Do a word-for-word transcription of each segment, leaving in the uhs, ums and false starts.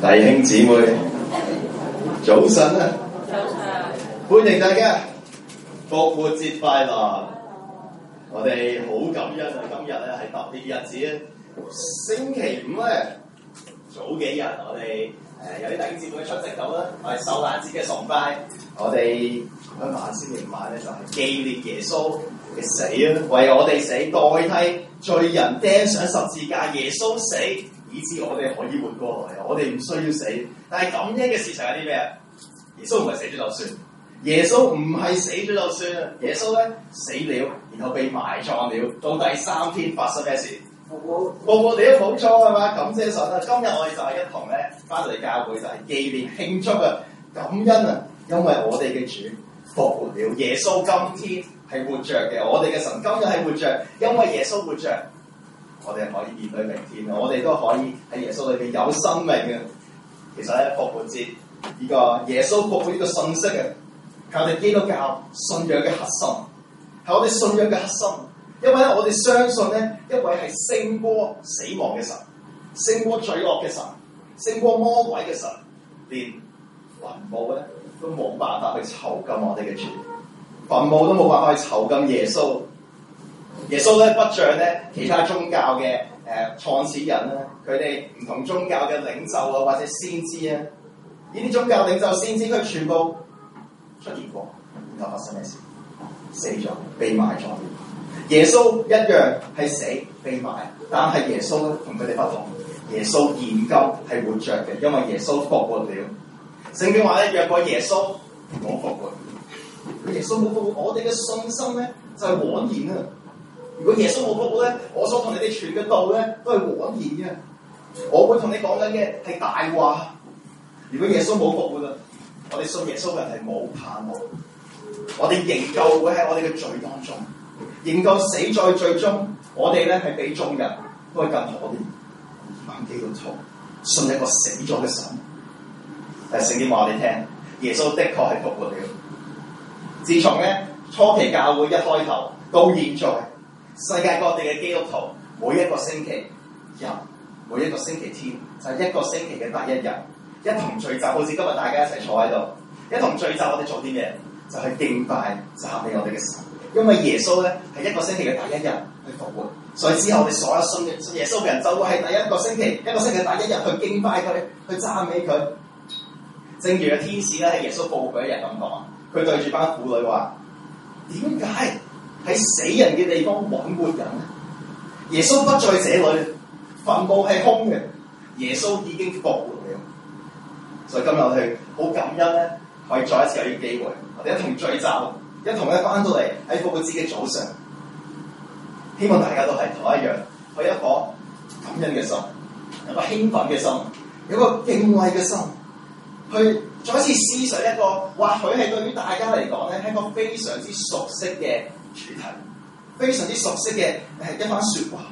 弟兄姊妹，早晨啊！ 早晨， 歡迎大家復活節快樂！我哋好感恩啊！今日咧係特別日子咧，星期五咧早幾日我哋誒、呃、有啲弟兄姊妹出席到啦，我哋受難節嘅崇拜，我哋嗰一晚星期五晚咧就係、是、紀念耶穌嘅死啊，為我哋死，代替罪人釘上十字架，耶穌死，以致我哋可以活過來，我哋唔需要死。但係感恩嘅事情係啲咩啊？耶穌唔係死咗就算，耶穌唔係死咗就算啊！耶穌咧死了，然後被埋葬了，到第三天發生咩事？復活，復活了，冇錯係嘛？感謝神啊！今日我哋就係一同咧翻到嚟教會就係紀念慶祝啊！感恩啊！因為我哋嘅主復活了，耶穌今天係活着嘅，我哋嘅神今日係活着，因為耶穌活着，我哋可以面對明天，我哋都可以喺耶穌裏邊有生命嘅。其實咧復活節呢個耶穌復活呢個信息啊，係我哋基督教信仰嘅核心，係我哋信仰嘅核心。因為咧我哋相信咧一位係勝過死亡嘅神，勝過罪惡嘅神，勝過魔鬼嘅神，連墳墓咧都冇辦法去囚禁我哋嘅主，墳墓都冇辦法去囚禁耶穌。耶穌咧不像咧其他宗教嘅誒創始人咧，佢哋唔同宗教嘅領袖啊或者先知啊，呢啲宗教領袖先知佢全部出現過，然後發生咩事？死咗，被埋葬。耶穌一樣係死被埋，但係耶穌咧同佢哋不同。耶穌現今係活着嘅，因為耶穌復活了。聖經話咧，若果耶穌冇復活，耶穌冇復活，我哋嘅信心咧就係枉然啊！如果耶穌冇復活咧，我所同你哋傳嘅道咧都係枉然嘅。我會同你講緊嘅係大話。如果耶穌冇復活啊，我哋信耶穌嘅人係冇盼望。我哋仍舊會喺我哋嘅罪當中，仍舊死在罪中。我哋咧係比眾人都係更可憐。返基督徒信一個死咗嘅神。但係聖經話我哋聽，耶穌的確係復活了。自從咧初期教會一開頭到現在，世界各地嘅基督徒每一個星期日，每一個星期天，就係、是、一個星期嘅第一日，一同聚集，好似今日大家一齊坐喺度，一同聚集，我哋做啲咩？就係、是、敬拜讚美我哋嘅神。因為耶穌咧係一個星期嘅第一日去復活，所以之後我哋所有信耶穌嘅人就會係第一個星期，一個星期嘅第一日去敬拜佢，去讚美佢。正如嘅天使咧喺耶穌復活嗰一日咁講，佢對住班婦女話：點解喺死人嘅地方揾活人咧？耶穌不在這裏，墳墓係空嘅，耶穌已經復活了。所以今日我哋好感恩咧，可以再一次有呢個機會，我哋一同聚集，一同咧翻到嚟喺復活節嘅早上，希望大家都係同一樣，有一顆感恩嘅心，有個興奮嘅心，有個敬畏嘅心。去再一次思想一個，或許係對於大家嚟講咧，係一個非常之熟悉嘅主題，非常之熟悉嘅誒一番説話。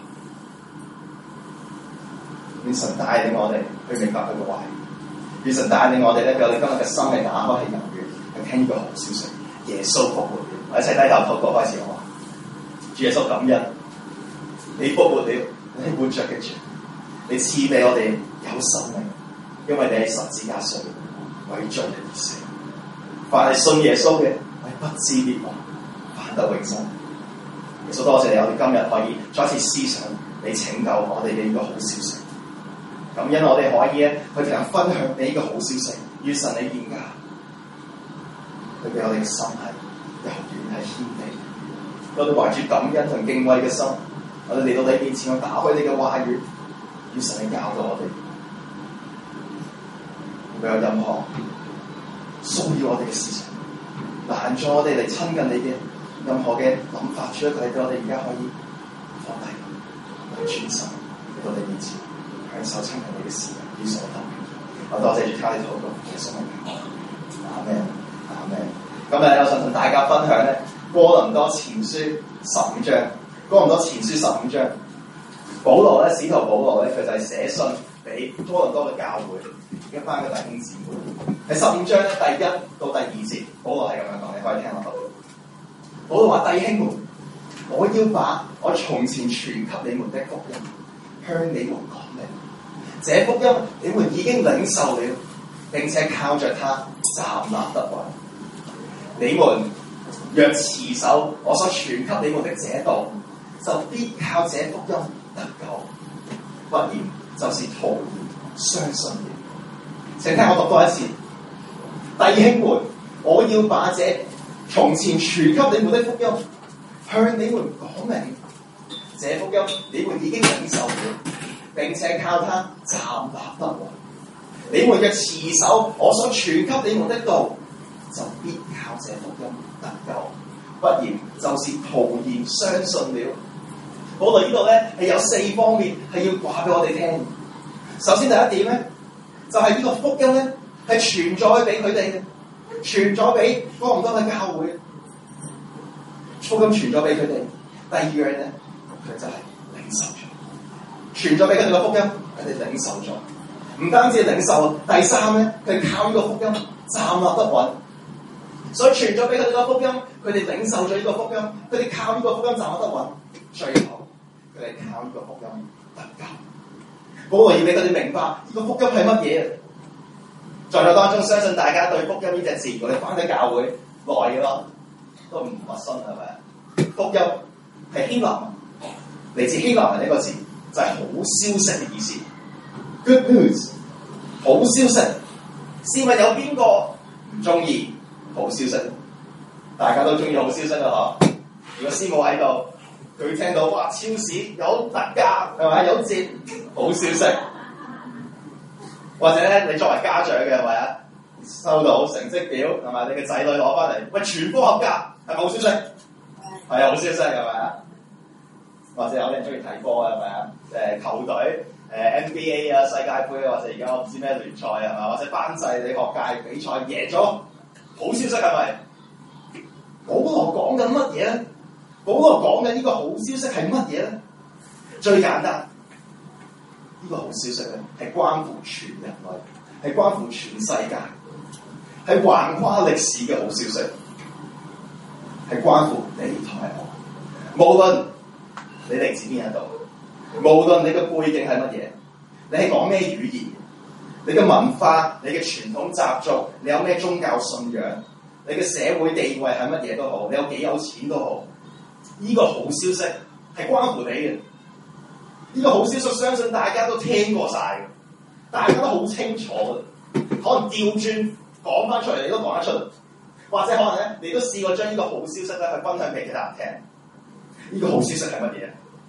願神帶領我哋去明白佢嘅話語，願神帶領我哋咧，俾我哋今日嘅心嚟打開係柔軟，去聽呢個好消息。耶穌復活了，我一齊低頭禱告開始好嘛？主耶穌感恩，你復活了，你係活着嘅主，你賜俾我哋有生命，因為你喺十字架上為罪人而死，凡係信耶穌嘅，為不至滅亡，反得永生。耶穌多謝你，我哋今日可以再一次思想你拯救我哋嘅呢個好消息。感恩我哋可以咧去同人分享你呢個好消息，與神你現家，佢俾我哋嘅心係柔軟係謙卑，我哋懷住感恩同敬畏嘅心，我哋嚟到你面前去打開你嘅話語，與神你教導我哋。會有任何騷擾我哋嘅事情，攔阻我哋嚟親近你嘅任何嘅諗法，主要佢哋俾我哋而家可以放低，去專心嚟到你面前，享受親近你嘅時間，理所當然。我多謝主靠你禱告，耶穌名求，阿們，阿們。今日我想同大家分享咧，哥林多前書十五章，哥林多前書十五章，保羅咧，使徒保羅咧，佢就係寫信俾哥林多嘅教會。一班嘅弟兄姊妹，喺十五章咧第一到第二節，保羅係咁樣講，你可以聽我讀。保羅話：弟兄們，我要把我從前傳給你們的福音向你們講明， 這福音你們已經領受了，並且靠着它站立得穩。你們若持守我所傳給你們的這道，就必靠這福音得救，不然就是徒然相信了。請聽我讀多一次，弟兄們，我要把這從前傳給你們的福音向你們講明，這福音你們已經領受了，並且靠它站立得穩。你們若持守我所傳給你們的道，就必靠這福音得救，不然就是徒然相信了。保羅呢度咧係有四方面係要話俾我哋聽。首先第一點咧，就係、是、呢個福音咧係傳咗俾佢哋嘅，傳咗俾哥林多嘅教會，福音傳咗俾佢哋。第二樣咧，佢就係領受咗，傳咗俾佢哋嘅福音，佢哋領受咗。唔單止領受，第三咧，佢靠呢個福音站立得穩。所以傳咗俾佢哋個福音，佢哋領受咗呢個福音，佢哋靠呢個福音站立得穩。最後佢哋靠呢個福音得救。保羅要俾佢哋明白呢個福音係乜嘢。在座當中，相信大家對福音呢隻字，我哋翻喺教會耐嘅咯，都唔陌生係咪？福音係希臘文，嚟自希臘文呢個字，就係、是、好消息嘅意思。Good news， 好消息。試問有邊個唔中意好消息？大家都中意好消息啊！嗬。如果師母喺度，佢聽到哇，超市有特價係咪？有折，好消息。或者咧，你作為家長嘅係咪啊？收到成績表係咪？你嘅仔女攞翻嚟，喂，全科合格，係咪好消息？係啊，好消息係咪啊？或者有啲人中意睇波係咪啊？誒球隊誒 N B A 啊、世界盃啊，或者而家我唔知咩聯賽係咪？或者班際你學界比賽贏咗，好消息係咪？保羅講緊乜嘢咧？保羅講緊呢個好消息係乜嘢咧？最簡單，呢、呢個好消息咧係關乎全人類，係關乎全世界，係橫跨歷史嘅好消息，係關乎你同埋我。無論你嚟自邊一度，無論你嘅背景係乜嘢，你係講咩語言，你嘅文化、你嘅傳統習俗，你有咩宗教信仰，你嘅社會地位係乜嘢都好，你有幾有錢都好，呢、這個好消息係關乎你嘅。呢、這個好消息相信大家都聽過晒嘅，大家都好清楚嘅。可能調轉講翻出嚟，你都講得出，或者可能咧，你都試過將呢個好消息咧去分享俾其他人聽。呢、這個好消息係乜嘢？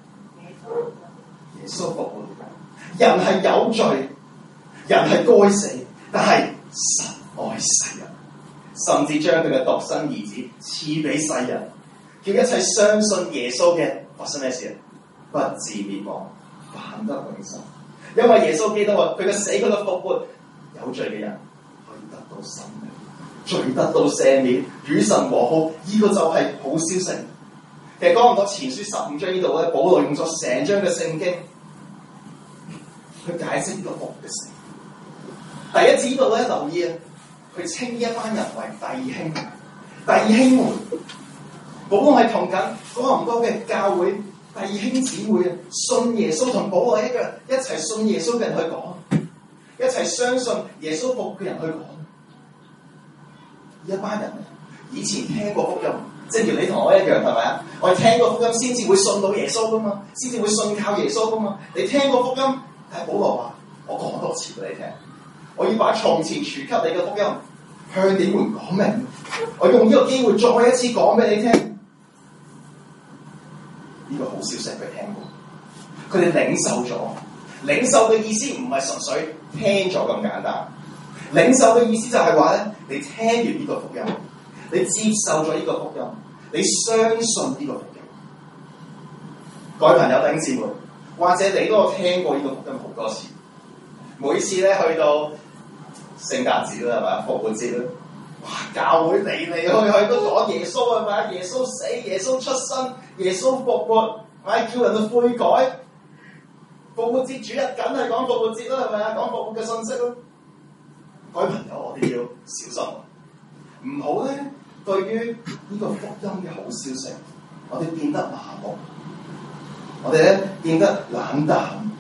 耶穌復活。人係有罪，人係該死，但係神愛世人，甚至將佢嘅獨生兒子賜俾世人，叫一切相信耶穌嘅發生咩事？不至滅亡，反得永生。因為耶穌基督話：佢嘅死，佢嘅復活，有罪嘅人可以得到生命，罪得到赦免，與神和好。呢、這個就係好消息。其實講唔到前書十五章呢度咧，保羅用咗成章嘅聖經去解釋呢個復活嘅事。第一次呢度咧，留意啊，佢稱呢一班人為弟兄，弟兄們。保羅係同緊哥林多嘅教會弟兄姊妹啊，信耶穌同保羅一樣，一齊信耶穌嘅人去講，一齊相信耶穌復活嘅人去講。呢一班人以前聽過福音，正如你同我一樣，係咪啊？我哋聽過福音先至會信到耶穌噶嘛，先至會信靠耶穌噶嘛。你聽過福音，但係保羅話：我講多次俾你聽，我要把從前傳給你嘅福音向你們講明。我用呢個機會再一次講俾你聽，呢、這個好消息佢聽過，佢哋領受咗。領受嘅意思唔係純粹聽咗咁簡單，領受嘅意思就係話咧，你聽完呢個福音，你接受咗呢個福音，你相信呢個福音。各位朋友弟兄姊妹，或者你都有聽過呢個福音好多次，每次咧去到聖誕節啦，係咪？復活節啦，哇！教會嚟嚟去去都講耶穌，係咪？耶穌死，耶穌出生，耶穌復活，咪叫人去悔改。復活節主日梗係講復活節啦，係咪啊？講復活嘅信息咯。各位朋友，我哋要小心，唔好咧對於呢個福音嘅好消息，我哋變得麻木，我哋咧變得冷淡，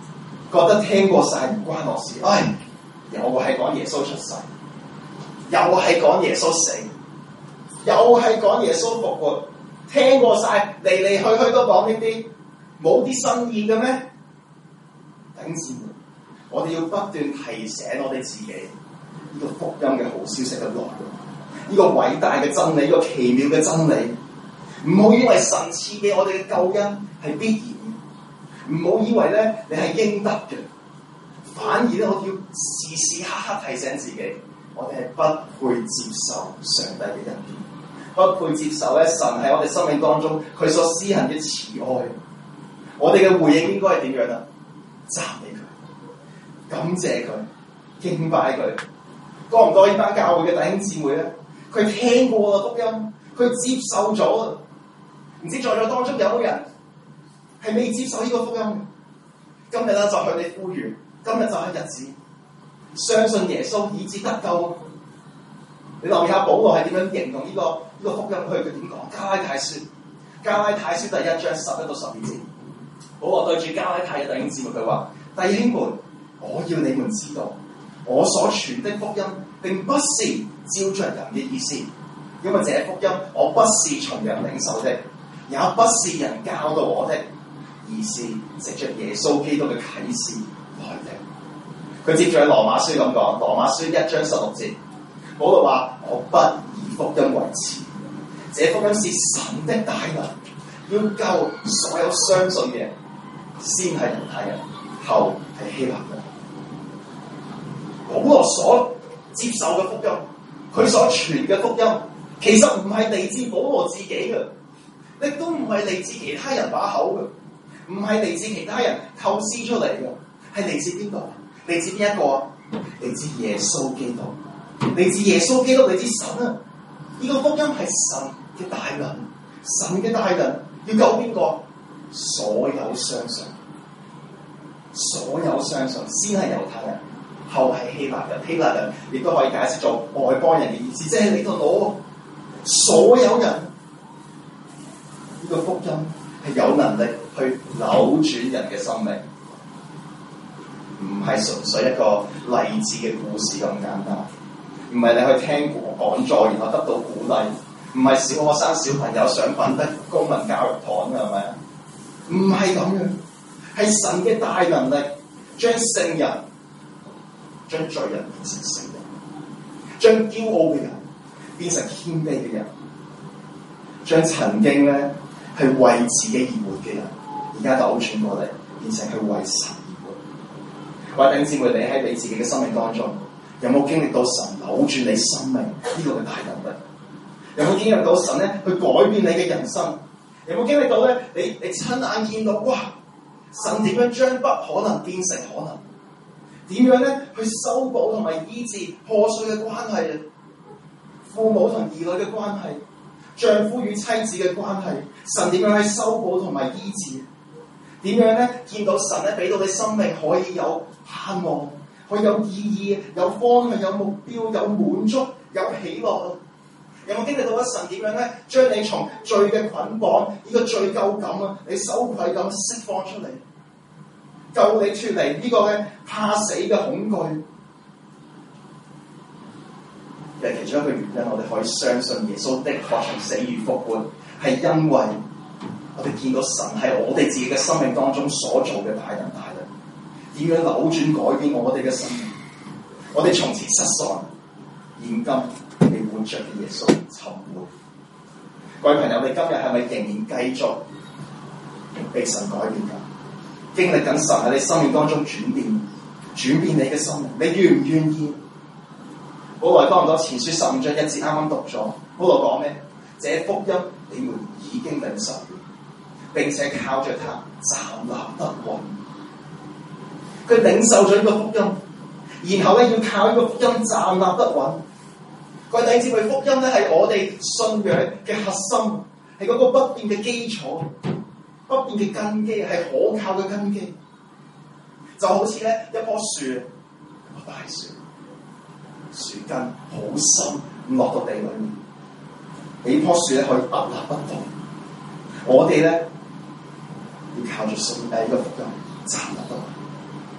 覺得聽過晒唔關我事，唉，又係講耶穌出世，又係講耶穌死，又係講耶穌復活，聽過晒，嚟嚟去去都講呢啲，冇啲新意嘅咩？弟兄姊妹，我哋要不斷提醒我哋自己，呢、這個福音嘅好消息嘅內容，呢、這個偉大嘅真理，呢、這個奇妙嘅真理，唔好以為神賜俾我哋嘅救恩係必然。唔好以為咧你係應得嘅，反而咧我要時時刻刻提醒自己，我哋係不配接受上帝嘅恩典，不配接受咧神喺我哋生命當中佢所施行嘅慈愛。我哋嘅回應應該係點樣啊？讚美佢，感謝佢，敬拜佢。多唔多呢班教會嘅弟兄姊妹咧？佢聽過啦福音，佢接受咗啦。唔知在座當中有冇人係未接受呢個福音嘅？今日咧就向你呼籲，今日就係日子，相信耶穌以致得救。你留意下保羅係點樣形容呢、這個呢、這個福音？佢佢點講？加拉太書，加拉太書第一章十一到十二節，保羅對住加拉太嘅弟兄姊妹佢話：弟兄們，我要你們知道，我所傳的福音並不是照着人嘅意思，因為這福音我不是從人領受的，也不是人教導我的，而是藉着耶穌基督嘅啟示來的。佢接住喺羅馬書咁講，羅馬書一章十六節，保羅話：我不以福音為恥，這福音是神的大能，要救所有相信嘅人，先係猶太人，後係希臘人。保羅所接受嘅福音，佢所傳嘅福音，其實唔係嚟自保羅自己嘅，亦都唔係嚟自其他人把口嘅，唔係嚟自其他人構思出嚟嘅，係嚟自邊度？嚟自邊一個啊？嚟自耶穌基督，嚟自耶穌基督，嚟自神啊！呢、這個福音係神嘅大能，神嘅大能要救邊個？所有相信，所有相信先係猶太人，後係希臘人。希臘人亦都可以解釋做外邦人嘅意思，即係你同我所有人。呢、這個福音係有能力去扭轉人嘅生命，唔係純粹一個勵志嘅故事咁簡單，唔係你去聽講座然後得到鼓勵，唔係小學生小朋友上品德公民教育堂嘅係咪啊？唔係咁樣，係神嘅大能力將聖人、將罪人變成聖人，將驕傲嘅人變成謙卑嘅人，將曾經咧係為自己而活嘅人，而家扭轉過嚟變成係為神而活。各位弟兄姊妹，你喺你自己嘅生命當中，有冇經歷到神扭轉你生命呢個嘅大能力？有冇經歷到神咧去改變你嘅人生？有冇經歷到咧？你你親眼見到哇！神點樣將不可能變成可能？點樣咧去修補同埋醫治破碎嘅關係？父母同兒女嘅關係，丈夫與妻子嘅關係，神點樣去修補同埋醫治？點樣咧見到神咧俾到你生命可以有盼望，可以有意義、有方向、有目標、有滿足、有喜樂？有冇經歷到咧？神點樣咧將你從罪嘅捆綁、呢、這個罪疚感啊、你羞愧感釋放出嚟，救你脫離呢個咧怕死嘅恐懼？係其中一個原因，我哋可以相信耶穌的確從死而復活，係因為我哋見到神喺我哋自己嘅生命當中所做嘅大能大力，點樣扭轉改變我哋嘅生命？我哋從前失喪，現今被活着嘅耶穌尋回。各位朋友，你今日係咪仍然繼續被神改變緊？經歷緊神喺你生命當中轉變，轉變你嘅生命，你願唔願意？保羅哥林多前書十五章一節啱啱讀咗，保羅講咩？這福音你們已經領受了，並且靠着它站立得穩。佢領受咗呢個福音，然後咧要靠呢個福音站立得穩。各位弟兄姊妹，福音咧係我哋信仰嘅核心，係嗰個不變嘅基礎，不變嘅根基，係可靠嘅根基。就好似咧一棵樹，一棵大樹，樹根好深，唔落到地裏面，呢棵樹咧可以屹立不動。我哋咧要靠住信誒呢個福音站立得穩。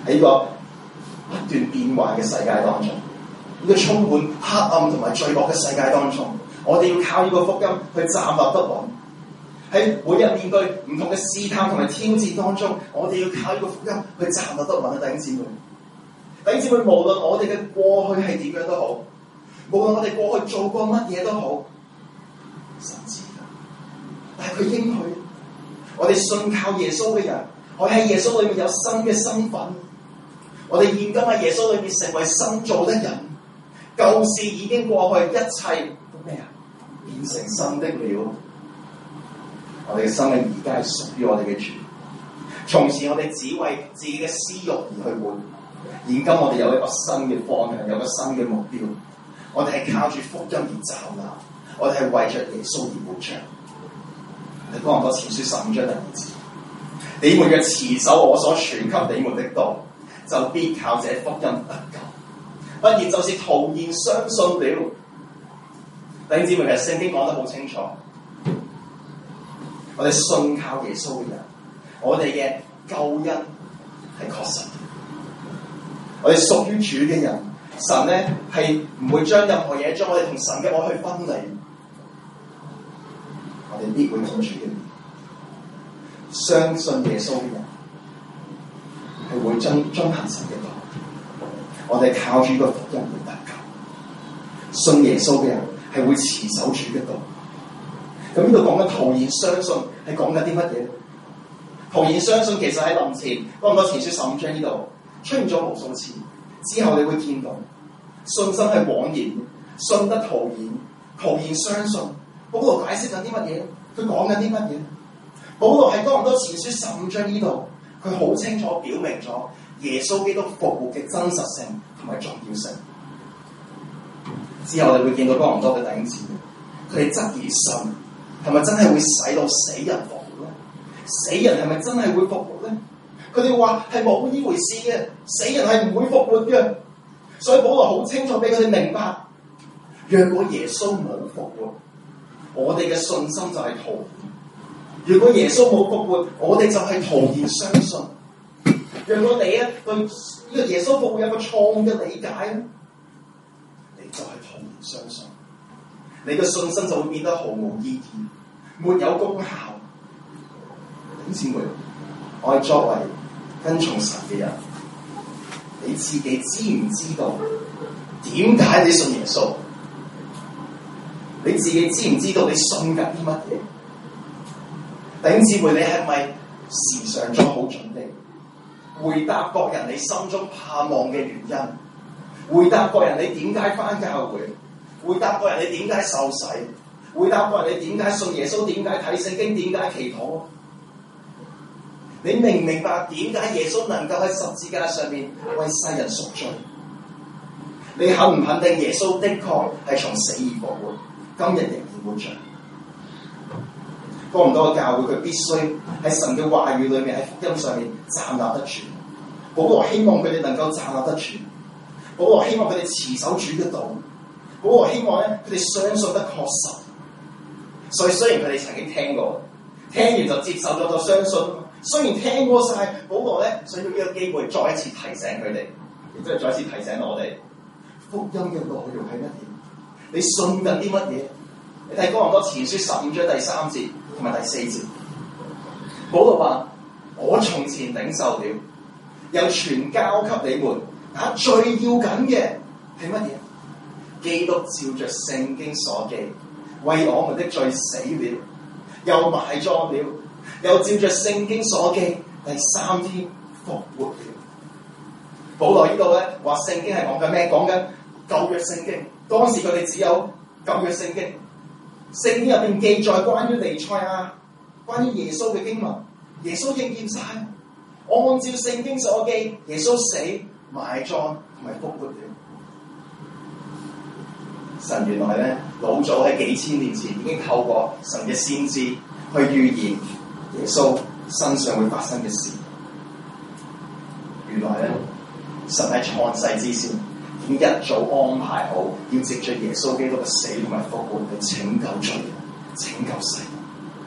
喺呢個不斷變幻嘅世界當中，呢個充滿黑暗同埋罪惡嘅世界當中，我哋要靠呢個福音去站立得穩。喺每日面對唔同嘅試探同埋挑戰當中，我哋要靠呢個福音去站立得穩啊！弟兄姊妹，弟兄姊妹，無論我哋嘅過去係點樣都好，無論我哋過去做過乜嘢都好，神知㗎，但係佢應許我哋信靠耶穌嘅人，我喺耶穌裏面有新嘅身份，我哋現今喺耶穌裏面成為新造的人，舊事已經過去，一切都咩啊？變成新的了。我哋嘅生命而家係屬於我哋嘅主，從前我哋只為自己嘅私欲而去活，現今我哋有一個新嘅方向，有一個新嘅目標，我哋係靠住福音而站立，我哋係為着耶穌而活着。你哥林多前書十五章第二節，你們若持守我所傳給你們的道，就必靠這福音得救，不然就是徒然相信了。弟兄姊妹，其實聖經講得好清楚。我哋信靠耶穌嘅人，我哋嘅救恩係確實嘅。我哋屬於主嘅人，神咧係唔會將任何嘢將我哋同神嘅愛去分離。我哋必會見主嘅面。相信耶穌嘅人係會遵遵行神嘅道。我哋靠住個福音而得救。信耶穌嘅人係會持守主嘅道。咁呢度講緊徒然相信係講緊啲乜嘢？徒然相信其實喺林前，哥林多前書十五章呢度出現咗無數次。之後你會見到信心係枉然，信得徒然，徒然相信。保羅解釋緊啲乜嘢？佢講緊啲乜嘢？保羅喺哥林多前書十五章呢度，佢好清楚表明咗耶穌基督復活嘅真實性同埋重要性。之後你會見到哥林多嘅弟兄姊妹，佢哋質疑神係咪真係會使到死人復活咧？死人係咪真係會復活咧？佢哋話係冇呢回事嘅，死人係唔會復活嘅。所以保羅好清楚俾佢哋明白，若果耶穌冇復活，我哋嘅信心就係徒然；如果耶穌冇復活，我哋就係徒然相信。若果你咧對呢個耶穌復活有個錯誤嘅理解咧，你就係徒然相信。你嘅信心就會變得毫無意義，沒有功效。弟兄姊妹，我係作為跟從神嘅人，你自己知唔知道點解你信耶穌？你自己知唔知道你信緊啲乜嘢？弟兄姊妹，你係咪時常做好準備，回答各人你心中盼望嘅原因？回答各人你點解返教會？回答各人你點解受洗？回答各人你點解信耶穌？點解睇聖經？點解祈禱？你明唔明白點解耶穌能夠喺十字架上面為世人贖罪？你肯唔肯定耶穌的確係從死而復活，今日仍然活着？哥林多嘅教會佢必須喺神嘅話語裏面，喺福音上面站立得住。保羅希望佢哋能夠站立得住，保羅希望佢哋持守主嘅道，保羅希望咧佢哋相信得確實。所以雖然佢哋曾經聽過，聽完就接受咗就相信。雖然聽過晒，保羅咧想用呢個機會再一次提醒佢哋，亦都係再一次提醒我哋福音嘅內容係乜嘢？你信緊啲乜嘢？你睇哥林多前書十五章第三節同埋第四節，保羅話：我從前領受了，又傳交給你們。但最要緊嘅係乜嘢？基督照着聖經所記，為我們的罪死了，又埋葬了。又照着聖經所記，第三天復活了。保羅呢度咧話聖經係講緊咩？講緊舊約聖經。當時佢哋只有舊約聖經，聖經入邊記載關於彌賽亞、關於耶穌嘅經文，耶穌應驗晒。我按照聖經所記，耶穌死、埋葬同埋復活了。神原來咧老早喺幾千年前已經透過神嘅先知去預言耶穌身上會發生嘅事。原來咧，神喺創世之前已經一早安排好，要藉着耶穌基督嘅死同埋復活去拯救罪人、拯救世人。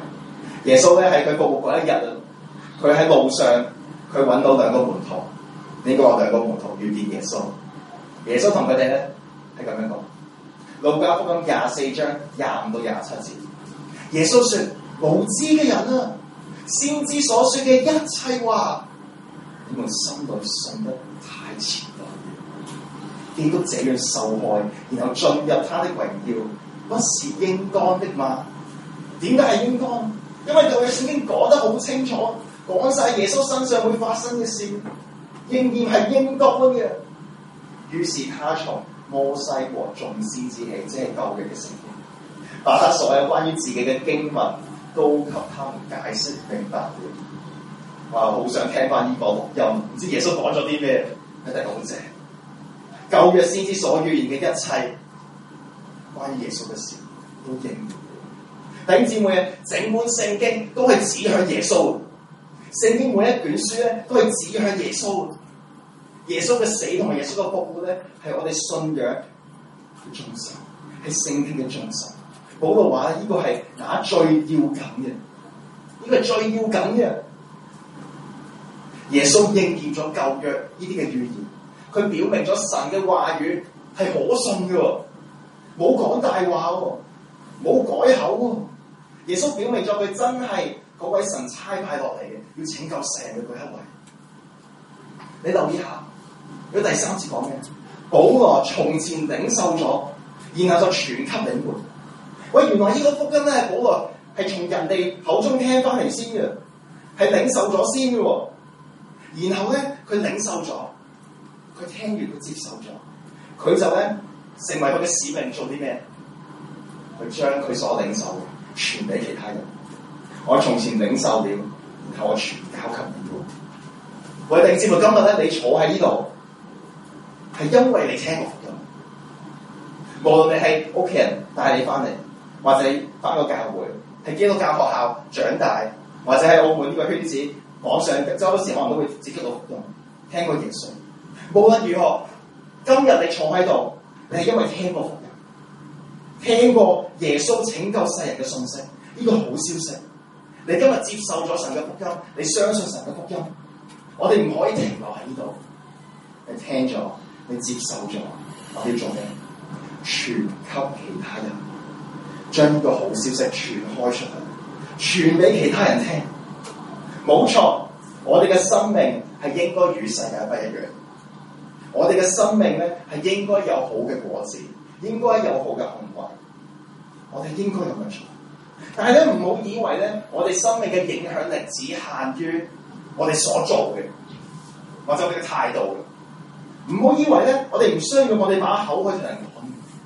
耶穌咧喺佢復活嗰一日，佢喺路上佢揾到兩個門徒， 呢個兩個門徒遇見耶穌，耶穌同佢哋咧係咁樣講。路加福音廿四章廿五到廿七節，耶穌說：無知嘅人啊，先知所說嘅一切話，你們心裏信得太遲了。基督這樣受害，然後進入他的榮耀，不是應當的嗎？點解係應當？因為舊約聖經講得好清楚，講晒耶穌身上會發生嘅事，應驗係應當嘅。於是他從摩西和眾先知起，即係舊約嘅聖經，把他所有關於自己嘅經文都給他們解釋明白了。哇！好想聽翻呢個錄音，唔知耶穌講咗啲咩？一定好正。舊約先知所預言嘅一切關於耶穌嘅事都應驗了。弟兄姊妹啊，整本聖經都係指向耶穌，聖經每一卷書咧都係指向耶穌。耶穌嘅死同埋耶穌嘅復活咧，係我哋信仰嘅中心，係聖經嘅中心。保羅話咧，呢個係那最要緊嘅，呢個係最要緊嘅。耶穌應驗咗舊約呢啲嘅預言，佢表明咗神嘅話語係可信嘅，冇講大話喎，冇改口喎。耶穌表明咗佢真係嗰位神差派落嚟嘅，要拯救世人嘅嗰一位。你留意下。如果第三節講咩？保羅從前領受咗，然後就傳給你們。喂，原來呢個福音咧，保羅係從人哋口中聽翻嚟先嘅，係領受咗先嘅喎。然後咧，佢領受咗，佢聽完佢接受咗，佢就咧成為佢嘅使命，做啲咩？佢將佢所領受嘅傳俾其他人。我從前領受了，然後我傳交給你們。喂，弟兄姊妹，今日咧你坐喺呢度。係因為你聽過福音，無論你係屋企人帶你翻嚟，或者翻個教會，係基督教學校長大，或者喺澳門呢個圈子，網上周不時可能都會接觸到福音，聽過耶穌。無論如何，今日你坐喺度，你係因為聽過福音，聽過耶穌拯救世人嘅信息，呢個好消息。你今日接受咗神嘅福音，你相信神嘅福音，我哋唔可以停留喺呢度。你聽咗。你接受咗，我哋做咩？傳給其他人，將呢個好消息傳開出去，傳俾其他人聽。冇錯，我哋嘅生命係應該與世界不一樣。我哋嘅生命咧係應該有好嘅果子，應該有好嘅行為。我哋應該咁樣做。但係咧，唔好以為咧，我哋生命嘅影響力只限於我哋所做嘅，或者我哋嘅態度。唔好以為咧，我哋唔需要我哋把口去同人講。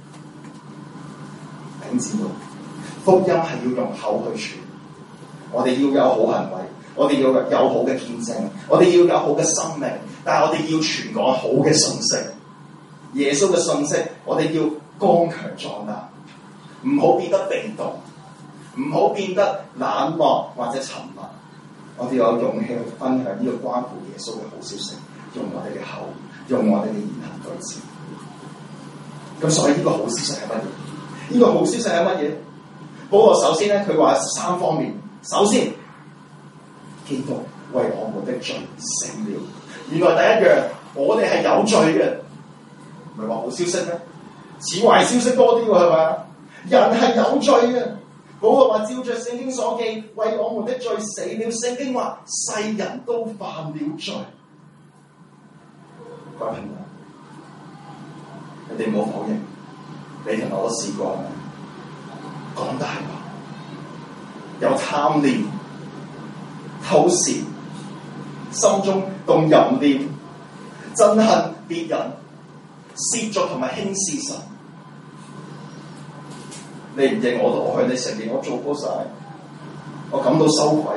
弟兄姊妹，福音係要用口去傳。我哋要有好行為，我哋要有好嘅見證，我哋要有好嘅生命。但係我哋要傳講好嘅信息，耶穌嘅信息，我哋要剛強壯膽，唔好變得被動，唔好變得冷漠或者沉默。我哋有勇氣去分享呢個關乎耶穌嘅好消息，用我哋嘅口。用我哋嘅言行舉止，咁所以呢個好消息係乜嘢？呢、這個好消息係乜嘢？保羅首先咧，佢話三方面。首先，基督為我們的罪死了。原來第一樣，我哋係有罪嘅，唔係話好消息咩？似壞消息多啲喎，係咪？人係有罪嘅。保羅話照着聖經所記，為我們的罪死了。聖經話世人都犯了罪。各位朋友，你哋唔好否認，你同我都試過講大話，有貪念、偷竊，心中動淫念、憎恨別人、褻瀆同埋輕視神。你唔認我都我向你承認，我做過晒，我感到羞愧，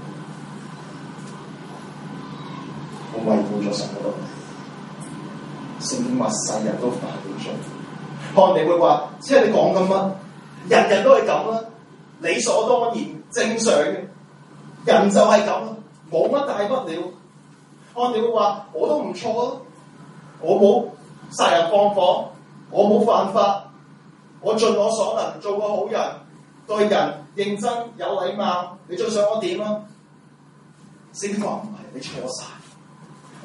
我違背咗神嘅律例。聖經話世人都犯了罪，可能你會話，即係你講緊乜？人人都係咁啦，理所當然，正常嘅，人就係咁啦，冇乜大不了。可能你會話，我都唔錯咯，我冇殺人放火，我冇犯法，我盡我所能做個好人，對人認真有禮貌，你最想我點啊？聖經話唔係，你錯晒。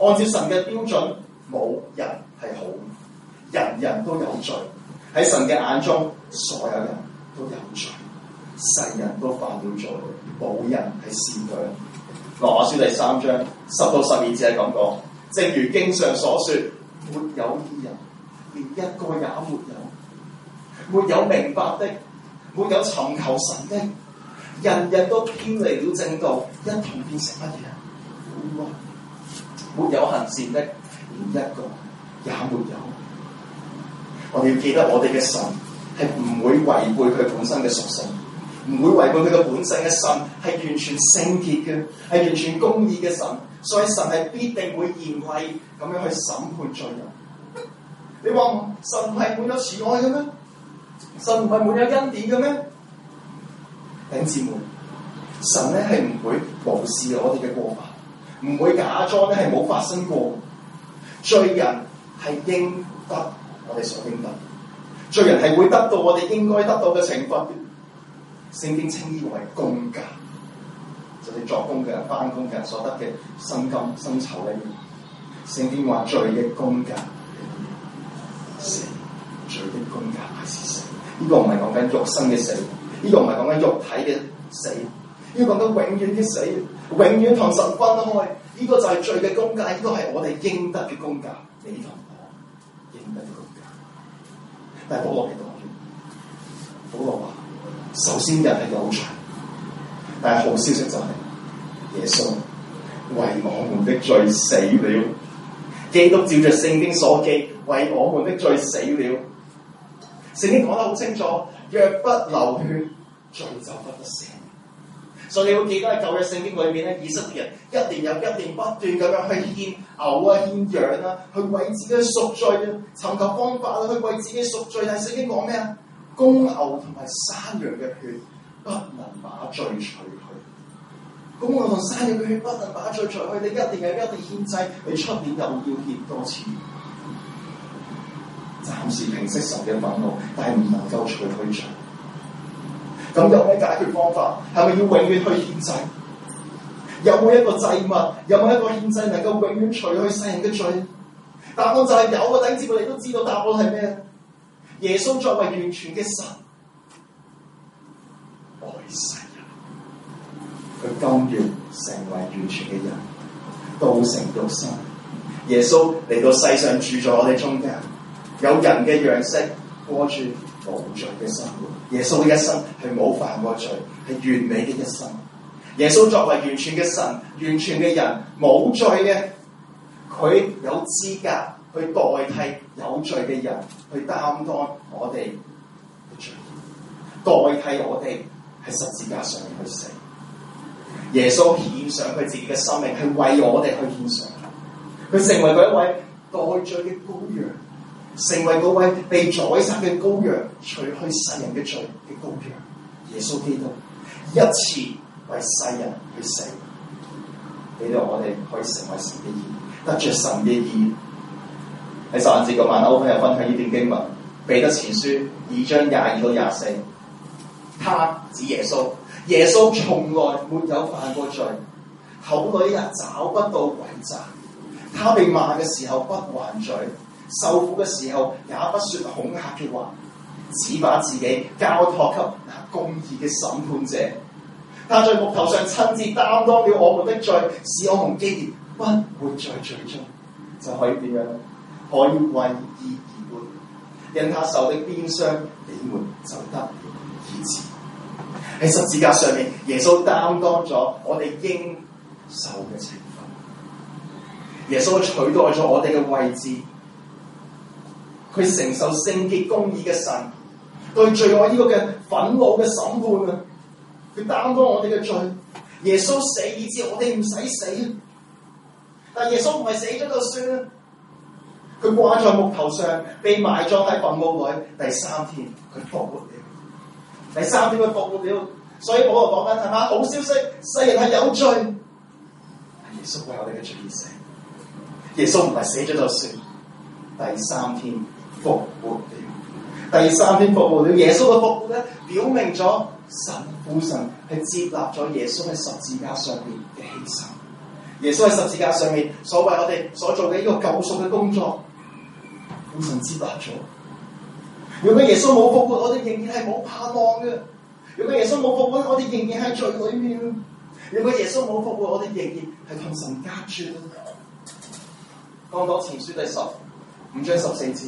按照神嘅標準，冇人係好，人人都有罪。喺神嘅眼中，所有人都有罪，世人都犯了罪，冇人係善良。羅馬書第三章十到十二節係咁講，正如經上所說，沒有義人，連一個也沒有，沒有明白的，沒有尋求神的，人人都偏離了正道，一同變成乜嘢？污穢，沒有行善的，連一個也沒有。我哋要記得，我哋嘅神係唔會違背佢本身嘅屬性，唔會違背佢嘅本性嘅。神係完全聖潔嘅，係完全公義嘅神，所以神係必定會嚴厲咁樣去審判罪人。你話神唔係滿有慈愛嘅咩？神唔係滿有恩典嘅咩？弟兄姊妹，神咧係唔會無視我哋嘅過犯，唔會假裝咧係冇發生過。罪人係應得我哋所應得，罪人係會得到我哋應該得到嘅懲罰。聖經稱呢個為工價，就係作工嘅人、返工嘅人所得嘅薪金、薪酬一樣。聖經話罪嘅工價死，罪的工價係死。呢、這個唔係講緊肉身嘅死，呢、這個唔係講緊肉體嘅死，呢、這個講緊永遠嘅死，永遠同神分開。呢、這個就係罪嘅工價，呢、這個係我哋應得嘅工價，你同我應得嘅工價。但係保羅嘅講完，保羅話：首先人係有罪，但係好消息就係、是、耶穌為我們的罪死了。基督照着聖經所記，為我們的罪死了。聖經講得好清楚，若不流血，罪就不得赦。所以你會記得喺舊約聖經裏面咧，以色列人一年又一年不斷咁樣去獻牛啊、獻羊啊，去為自己贖罪啊，尋求方法啊，去為自己贖罪。但係聖經講咩啊？公牛同埋山羊嘅血不能把罪除去。公牛同山羊嘅血不能把罪除去。你一定又一定獻祭，你出年又要獻多次。暫時平息神嘅憤怒，但係唔能夠除去罪。咁有咩解決方法？係咪要永遠去獻祭？有冇一個祭物？有冇一個獻祭能夠永遠除去世人嘅罪？答案就係有嘅。弟兄姊妹，你都知道答案係咩？耶穌作為完全嘅神，愛世人，佢甘願成為完全嘅人，道成肉身。耶穌嚟到世上住在我哋中間，有人嘅樣式，過住無罪嘅生活。耶穌嘅一生係冇犯過罪，係完美嘅一生。耶穌作為完全嘅神、完全嘅人，冇罪嘅，佢有資格去代替有罪嘅人，去擔當我哋嘅罪，代替我哋喺十字架上面去死。耶穌獻上佢自己嘅生命，係為我哋去獻上。佢成為嗰一位代罪嘅羔羊，成為嗰位被宰殺嘅羔羊，除去世人嘅罪嘅羔羊。耶穌基督一次為世人去死，俾到我哋可以成為神嘅義，得着神嘅義。喺十五節嘅晚歐分又分享呢段經文，彼得前書二章廿二到廿四。他指耶穌，耶穌從來沒有犯過罪，口裏也找不到詭詐。他被罵嘅時候不還嘴，受苦嘅時候也不說恐嚇嘅話，只把自己交託給那公義嘅審判者。他在木頭上親自擔當了我們的罪，使我們既然不活在罪中，就可以點樣？可以為義而活。因他受的鞭傷，你們就得了醫治。喺十字架上面，耶穌擔當咗我哋應受嘅懲罰。耶穌取代咗我哋嘅位置，佢承受聖潔公義嘅神對罪惡呢個嘅憤怒嘅審判啊！佢擔當我哋嘅罪，耶穌死以至我哋唔使死。但耶穌唔係死咗就算啦，佢掛在木頭上，被埋葬喺墳墓裏，第三天佢復活了。第三天佢復活了，所以保羅講緊係嘛？好消息，世人係有罪，耶穌為我哋嘅罪而死。耶穌唔係死咗就算，第三天復活了。第三天復活了，耶穌嘅復活咧，表明咗神父神係接納咗耶穌喺十字架上面嘅犧牲。 耶穌喺十字架上面所為我哋所做嘅呢個救贖嘅工作，本神接納咗。如果耶穌冇復活，我哋仍然係冇盼望嘅。如果耶穌冇復活，我哋仍然係罪裏面。如果耶穌冇復活，我哋仍然係同神隔絕。講到前書第十五章十四節，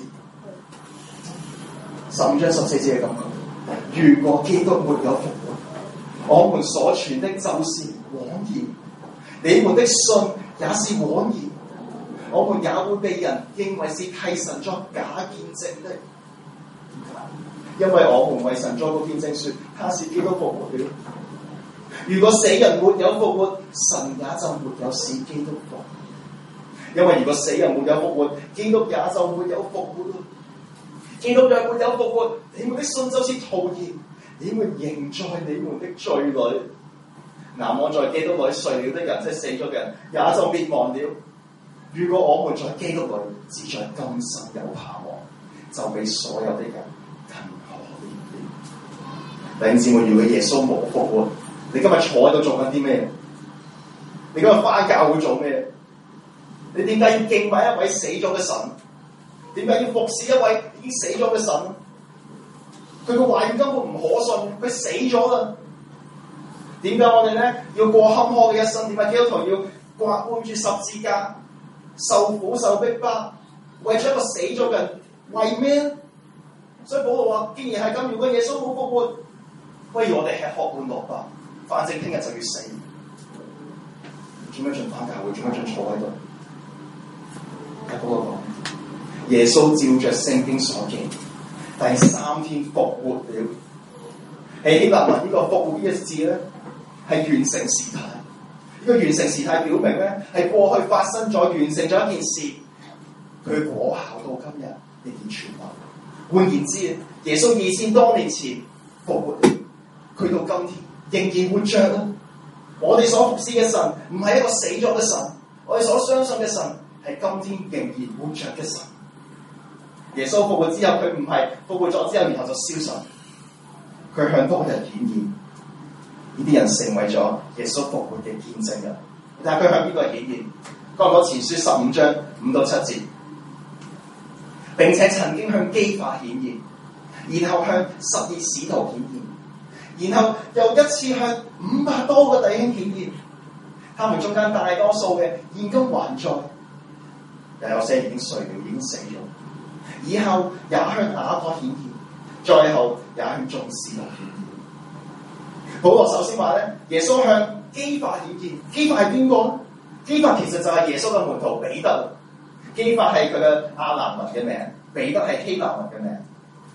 十五章十四節嘅感覺。如果基督沒有復活，我們所傳的就是枉然，你們的信也是枉然，我們也會被人認為是替神作假見證的。因為我們為神作過見證說他是基督復活了。如果死人沒有復活，神也就沒有使基督復活。因為如果死人沒有復活，基督也就沒有復活了。基督若沒有復活，你們的信就是徒然，你們仍在你們的罪裏。那麼在基督裏睡了的人，即係死咗嘅人，也就滅亡了。如果我們在基督裏只在今生有盼望，就比所有的人更可憐。弟兄姊妹，如果耶穌冇復活，你今日坐喺度做緊啲咩？你今日返教會做咩？你點解要敬拜一位死咗嘅神？點解要服侍一位已經死咗嘅神？佢個話語根本唔可信，佢死咗啦。點解我哋咧要過坎坷嘅一生？點解基督徒要掛背住十字架，受苦受逼迫，為咗一個死咗嘅人？為咩？所以保羅話：既然係咁，如果耶穌冇復活，不如我哋吃喝玩樂吧，反正聽日就要死。做咩仲返教會？做咩仲坐喺度？阿保羅講：耶穌照着聖經所記，第三天復活了。喺希臘文呢個復活呢個字咧，係完成時態。呢、這個完成時態表明咧，係過去發生咗、完成咗一件事，佢果效到今日仍然存留。換言之，耶穌二千多年前復活了，佢到今天仍然活着啦。我哋所服侍嘅神唔係一個死咗嘅神，我哋所相信嘅神係今天仍然活着嘅神。耶穌復活之後，佢唔係復活咗之後然後就消失，佢向多人顯現，呢啲人成為咗耶穌復活嘅見證人。但係佢向邊個顯現？哥林多前書十五章五到七節，並且曾經向基法顯現，然後向十二使徒顯現，然後又一次向五百多個弟兄顯現。他們中間大多數嘅現今還在，又有些已經睡了，已經死咗。以後也向雅各顯現，最後也向眾使徒顯現。保羅首先話咧，耶穌向基法顯現。基法係邊個？基法其實就係耶穌嘅門徒彼得。基法係佢嘅亞蘭文嘅名，彼得係希臘文嘅名。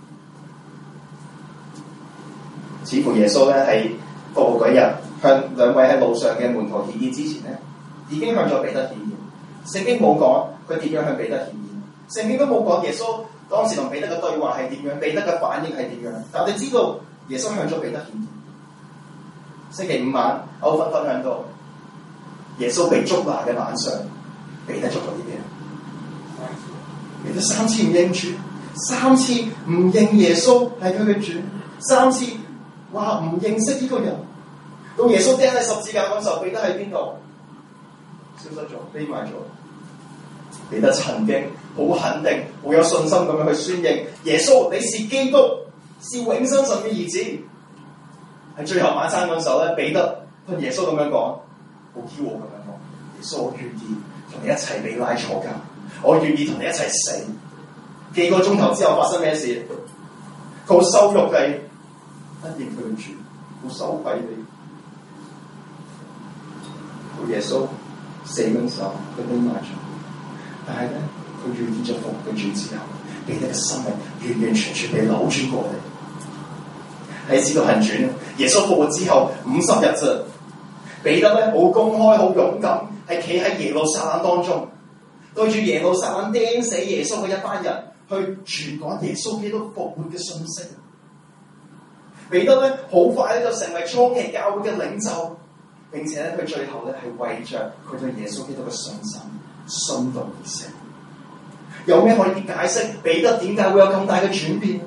似乎耶穌咧喺復活嗰日向兩位喺路上嘅門徒顯現之前咧，已經向咗彼得顯現。聖經冇講佢點樣向彼得顯現。聖經都冇講耶穌當時同彼得嘅對話係點樣，彼得嘅反應係點樣。但我哋知道耶穌向咗彼得顯現。星期五晚我分分享到耶穌被捉拿嘅晚上，彼得做咗啲咩？彼得三次唔認主，三次唔認耶穌係佢嘅主，三次話唔認識呢個人。到耶穌釘喺十字架嗰時候，彼得喺邊度？消失咗，匿埋咗。彼得曾經好肯定、好有信心咁樣去宣認耶穌，你是基督，是永生神嘅兒子。喺最後晚餐嗰時候咧，彼得同耶穌咁樣講，好驕傲咁樣講：耶穌，我願意同你一齊被拉坐監，我願意同你一齊死。幾個鐘頭之後發生咩事？佢好羞辱地不認佢嘅主，好羞愧地。到耶穌死嗰陣時候，佢匿埋咗。但係咧，佢遇見咗復活嘅主之後，彼得嘅生命完完全全被扭轉過嚟。喺《使徒行傳》，耶穌復活之後五十日啫，彼得咧好公開、好勇敢，係企喺耶路撒冷當中，對住耶路撒冷釘死耶穌嘅一班人，去傳講耶穌基督復活嘅信息。彼得咧好快咧就成為初期教會嘅領袖，並且咧佢最後咧係為着佢對耶穌基督嘅信心。信道而成，有咩可以解釋彼得點解會有咁大嘅轉變？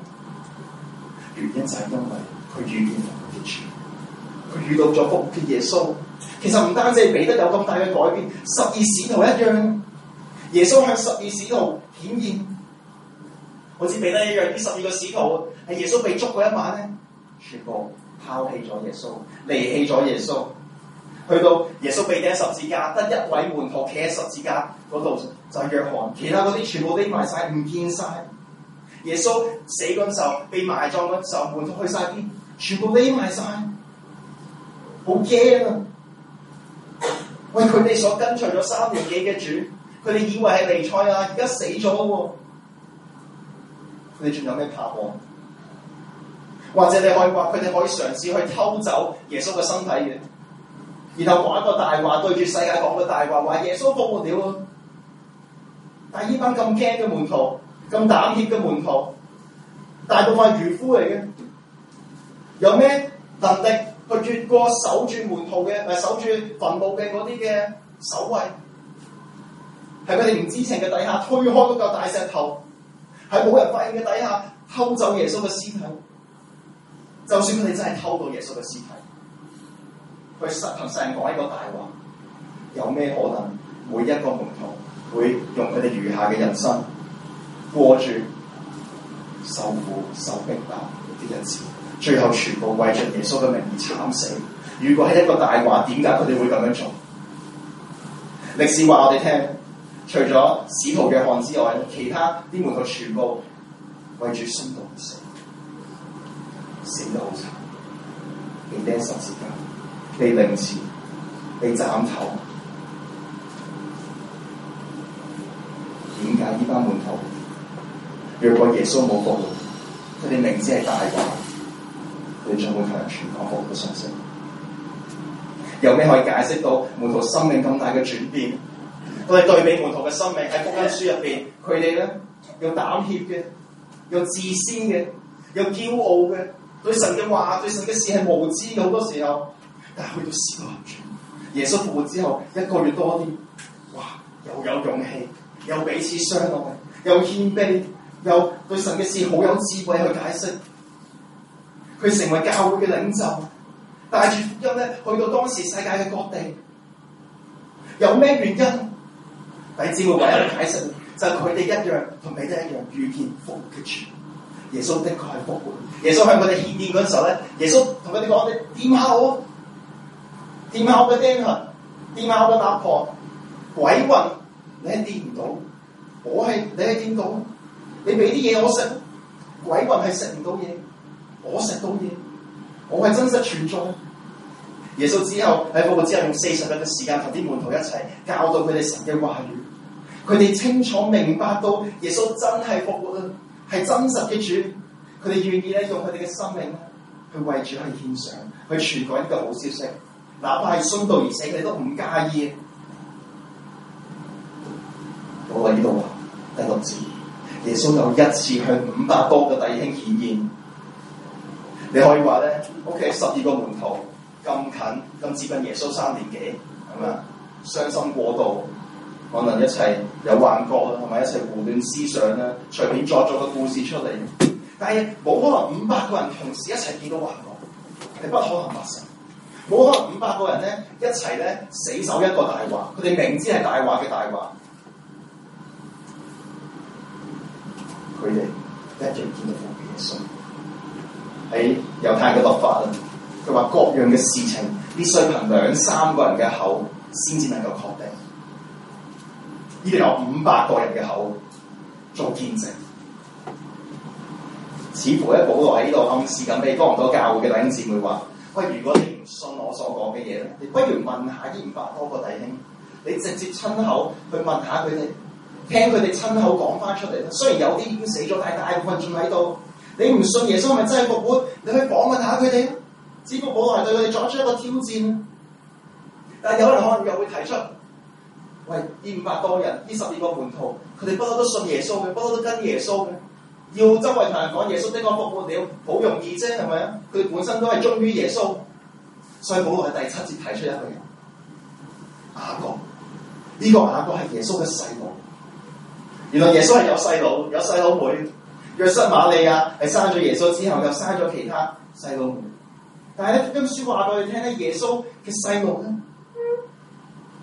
原因就係因為佢遇見復活嘅主，佢遇到咗復活嘅耶穌， 其實唔單止係彼得有咁大嘅改變，十二使徒一樣。耶穌向十二使徒顯現，好似彼得一樣。呢十二個使徒係耶穌被捉嗰一晚咧，全部拋棄咗耶穌，離棄咗耶穌。去到耶穌被釘十字架，得一位門徒企喺十字架嗰度，就係約翰，其他嗰啲全部匿埋晒，唔見晒。耶穌死嗰陣時候，被埋葬嗰陣時候，門徒去晒邊？全部匿埋晒，好驚啊！喂，佢哋所跟隨咗三年幾嘅主，佢哋以為係彌賽亞，而家死咗喎，佢哋仲有咩盼望？或者你可以話，佢哋可以嘗試去偷走耶穌嘅身體嘅，然後講一個大話，對住世界講個大話，話耶穌復活了啊！但係呢班咁驚嘅門徒，咁膽怯嘅門徒，大部分係漁夫嚟嘅，有咩能力去越過守住門徒嘅，誒守住墳墓嘅嗰啲嘅守衛？喺佢哋唔知情嘅底下推開嗰嚿大石頭，喺冇人發現嘅底下偷走耶穌嘅屍體。就算佢哋真係偷到耶穌嘅屍體，佢實同世人講一個大話，有咩可能每一個門徒會用佢哋餘下嘅人生過住受苦受逼迫嘅日子，最後全部為着耶穌嘅名而慘死？如果係一個大話，點解佢哋會咁樣做？歷史話我哋聽，除咗使徒約翰之外，其他啲門徒全部為住殉道而死，死得好慘，被釘十字架，被凌遲，被斬頭。點解呢班門徒若果耶穌冇復活，佢哋明知係大話，佢哋將會向人傳講復活嘅信息？有咩可以解釋到門徒生命咁大嘅轉變？我哋對比門徒嘅生命喺福音書入邊，佢哋咧又膽怯嘅，又自私嘅，又驕傲嘅，對神嘅話、對神嘅事係無知嘅好多時候。但係去到使徒行傳，耶穌復活之後一個月多啲，哇！又有勇氣，又彼此相愛，又謙卑，又對神嘅事好有智慧去解釋。佢成為教會嘅領袖，帶住福音咧去到當時世界嘅各地。有咩原因？弟兄姊妹唯一嘅解釋就係佢哋一樣同彼得一樣遇見復活嘅主。耶穌的確係復活。耶穌向佢哋顯現嗰陣時候咧，耶穌同佢哋講：你掂下我，掂下我嘅釘痕，掂下我嘅肋旁，鬼魂你係掂唔到，我係你係掂到。你俾啲嘢我食，鬼魂係食唔到嘢，我食到嘢，我係真實存在。耶穌之後喺復活之後用四十日嘅時間同啲門徒一齊教導佢哋神嘅話語，佢哋清楚明白到耶穌真係復活啦，係真實嘅主，佢哋願意咧用佢哋嘅生命去為主去獻上，去傳講一個好消息，哪怕係殉道而死，佢哋都唔介意。我喺呢度話第六節，耶穌有一次向五百多個弟兄顯現，你可以話咧，屋企十二個門徒。咁近咁接近耶穌三年幾，係咪啊？傷心過度，可能一齊有幻覺啦，係咪一齊胡亂思想啦，隨便作咗個故事出嚟。但係冇可能五百個人同時一齊見到幻覺，係不可能發生。冇可能五百個人咧一齊咧死守一個大話，佢哋明知係大話嘅大話，佢哋一樣見到復活耶穌。喺猶太嘅律法啦。佢話各樣嘅事情必須憑兩三個人嘅口先至能夠確定。呢度有五百個人嘅口做見證，似乎咧保羅喺呢度暗示緊俾哥林多教會嘅弟兄姊妹話：喂，如果你唔信我所講嘅嘢咧，你不如問下呢五百多個弟兄，你直接親口去問下佢哋，聽佢哋親口講翻出嚟啦。雖然有啲已經死咗，但係大部分仲喺度。你唔信耶穌係咪真係復活？你去訪問下佢哋。只不過保羅係對佢哋作出一個挑戰，但係有人可能又會提出：喂，呢五百多人，呢十二個門徒，佢哋不嬲都信耶穌嘅，不嬲都跟耶穌嘅，要周圍同人講耶穌的確復活了，好容易啫，係咪啊？佢哋本身都係忠於耶穌，所以保羅喺第七節提出一個人，雅各。呢、這個雅各係耶穌嘅細佬，原來耶穌係有細佬，有細佬妹。約瑟瑪利亞係生咗耶穌之後，又生咗其他細佬妹。但係咧，福音書話俾佢聽咧，耶穌嘅細路咧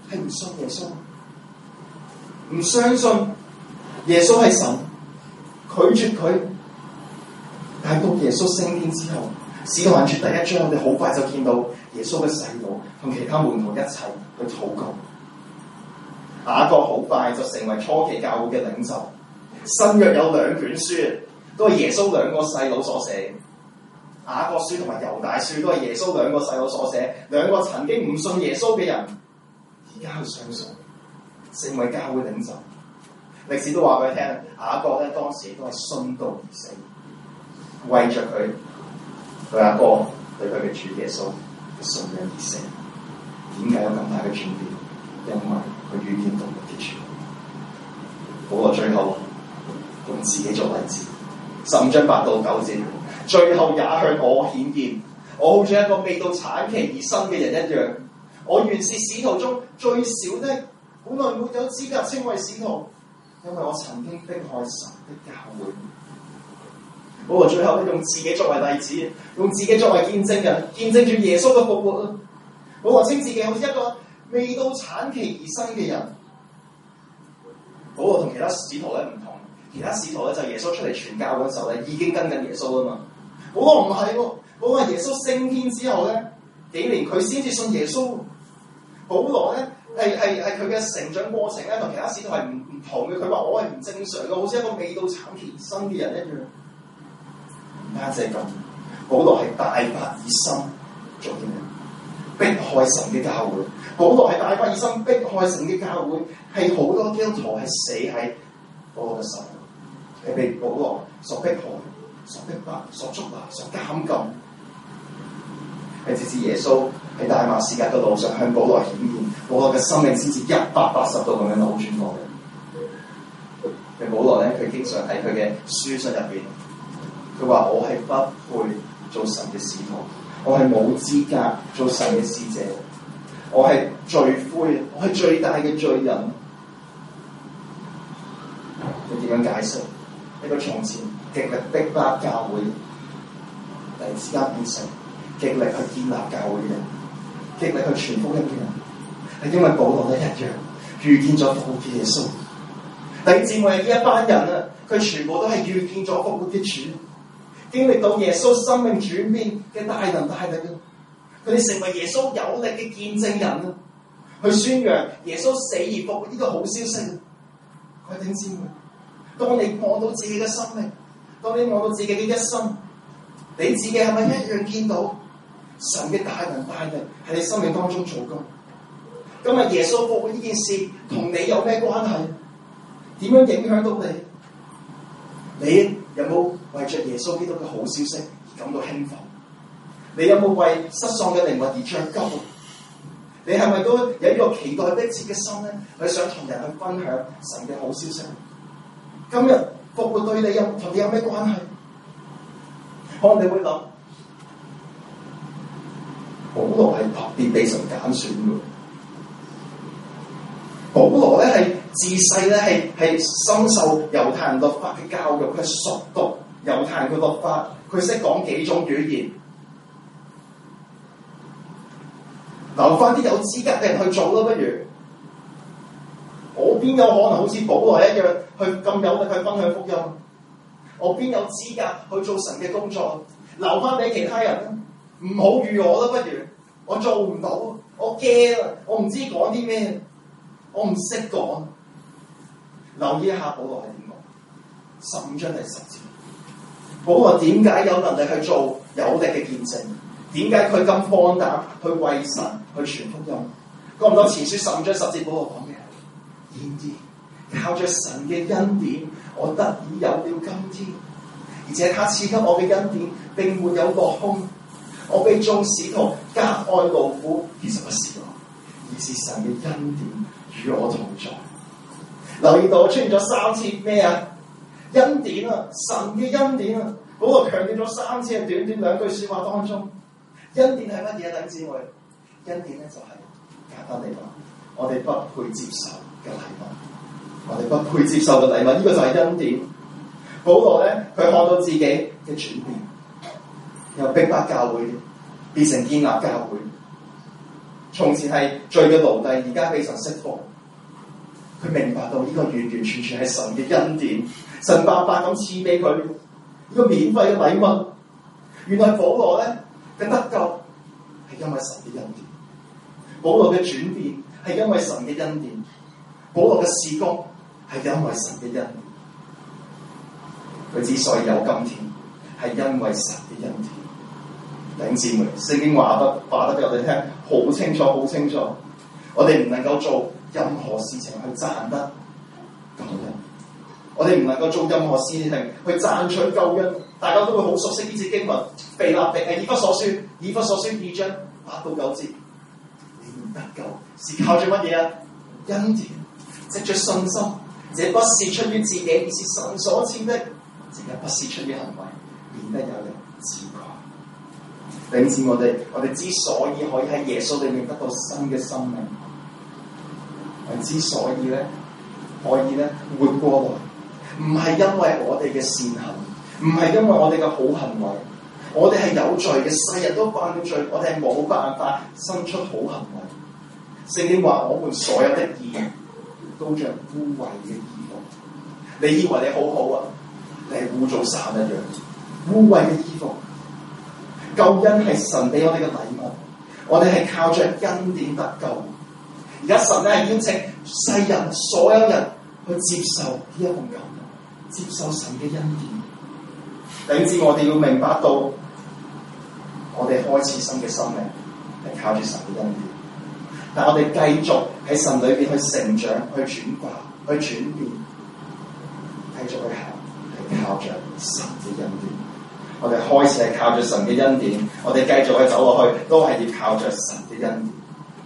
係唔信耶穌，唔相信耶穌係神，拒絕佢。但係到耶穌升天之後，使徒行傳第一章，我哋好快就見到耶穌嘅細佬同其他門徒一齊去禱告。雅各好快就成為初期教會嘅領袖。新約有兩卷書，都係耶穌兩個細佬所寫。雅各書同埋猶大書都係耶穌兩個細佬所寫。兩個曾經唔信耶穌嘅人，而家去相信，成為教會領袖。歷史都話俾佢聽，雅各咧當時都係殉道而死，為着佢佢阿哥對佢嘅主耶穌嘅信仰而死。點解有咁大嘅轉變？因為佢遇見到嘅主。保羅最後用自己做例子，十五章八到九節，最後也向我顯現，我好似一個未到產期而生嘅人一樣。我原是使徒中最小的，本來沒有資格稱為使徒，因為我曾經迫害神的教會。保羅最後咧用自己作為例子，用自己作為見證人，見證住耶穌嘅復活。保羅稱自己好似一個未到產期而生嘅人。保羅同其他使徒咧唔同，其他使徒咧就耶穌出嚟傳教嗰時候咧已經跟緊耶穌啊嘛。保羅唔係喎，保羅耶穌升天之後咧幾年佢先至信耶穌。保羅咧係係係佢嘅成長過程咧同其他使徒係唔唔同嘅。佢話我係唔正常嘅，好似一個未到產期而生嘅人一樣。唔單止係咁，保羅係大發熱心做啲咩？迫害神嘅教會。保羅係大發熱心迫害神嘅教會，係好多基督徒係死喺保羅嘅手，係被保羅所迫害、所逼迫、所捉拿、所監禁。係直至耶穌喺大馬士革嘅路上向保羅顯現，保羅嘅生命先至一百八十度咁樣扭轉過嚟。嘅保羅咧，佢經常喺佢嘅書信入邊，佢話我係不配做神嘅使徒。我係冇資格做神嘅使者，我係罪魁，我係最大嘅罪人。你點樣解釋一個從前極力逼迫教會，突然之間變成極力去建立教會嘅人，極力去傳福音嘅人？係因為保羅咧一樣遇見咗復活嘅耶穌。弟兄姊妹，呢一班人啊，佢全部都係遇見咗復活嘅主。經歷到耶穌生命轉變嘅大能大力，佢哋成為耶穌有力嘅見證人啊！去宣揚耶穌死而復活呢個好消息。各位弟兄姊妹，當你望到自己嘅生命，當你望到自己嘅一生，你自己係咪一樣見到神嘅大能大力喺你生命當中做工？今日耶穌復活呢件事同你有咩關係？點樣影響到你？你有冇為着耶穌基督嘅好消息而感到興奮？你有冇為失喪嘅靈魂而着急？你係咪都有一個期待迫切嘅心咧？你想同人去分享神嘅好消息？今日復活對你有同你有咩關係？可能你會諗，保羅係特別被神揀選嘅。保羅咧係自細咧係係深受猶太人律法嘅教育，佢熟讀猶太人嘅律法，佢識講幾種語言。留翻啲有資格嘅人去做咯，不如我邊有可能好似保羅一樣去咁有力去分享福音？我邊有資格去做神嘅工作？留翻俾其他人啦，唔好預我啦，不如我做唔到，我驚啊，我唔知講啲咩。我唔識講，留意一下保羅係點講。十五章第十節，保羅點解有能力去做有力嘅見證？點解佢咁放膽去為神去傳福音？講唔講前書十五章十節保羅講嘅？然而靠着神嘅恩典，我得以有了今天，而且他賜給我嘅恩典並沒有落空。我被眾使徒格外勞苦，其實不是我，而是神嘅恩典與我同在。留意到出現咗三次咩啊？恩典啊，神嘅恩典啊，保羅強調咗三次，係短短兩句説話當中。恩典係乜嘢啊？弟兄姊妹，恩典咧就係、是、簡單嚟講，我哋不配接受嘅禮物，我哋不配接受嘅禮物，呢、這個就係恩典。保羅咧，佢看到自己嘅轉變，由逼迫教會變成建立教會， 從前係罪嘅奴隸，而家俾神釋放。佢明白到呢個完完全全係神嘅恩典，神白白咁賜俾佢呢個免費嘅禮物。原來保羅咧嘅得救係因為神嘅恩典，保羅嘅轉變係因為神嘅恩典，保羅嘅事工係因為神嘅恩典。佢之所以有今天，係因為神嘅恩典。弟兄姊妹，聖經話得話得俾我哋聽，好清楚，好清楚。我哋唔能夠做任何事情去賺得救恩，我哋唔能夠做任何事情去賺取救恩。大家都會好熟悉呢節經文，腓立比誒以弗所書，以弗所書二章八到九節，你們得救是靠住乜嘢啊？恩典，藉着信心，這不是出於自己，而是神所賜的；這也不是出於行為，免得有人自誇。弟兄姊妹，我哋我哋之所以可以喺耶穌裏面得到新嘅生命，我哋之所以咧可以咧活過來，唔係因為我哋嘅善行，唔係因為我哋嘅好行為，我哋係有罪嘅，世人都犯罪，我哋係冇辦法生出好行為。聖經話：我們所有的義都像污穢嘅衣服。你以為你好好啊？你係污糟衫一樣，污穢嘅衣服。救恩係神俾我哋嘅禮物，我哋係靠着恩典得救。而家神咧係邀請世人所有人去接受呢一份救恩，接受神嘅恩典。弟兄姊妹，我哋要明白到，我哋開始新嘅生命係靠住神嘅恩典，但我哋繼續喺神裏邊去成長、去轉化、去轉變，繼續去行係靠着神嘅恩典。我哋開始係靠着神嘅恩典，我哋繼續去走落去，都係要靠着神嘅恩典。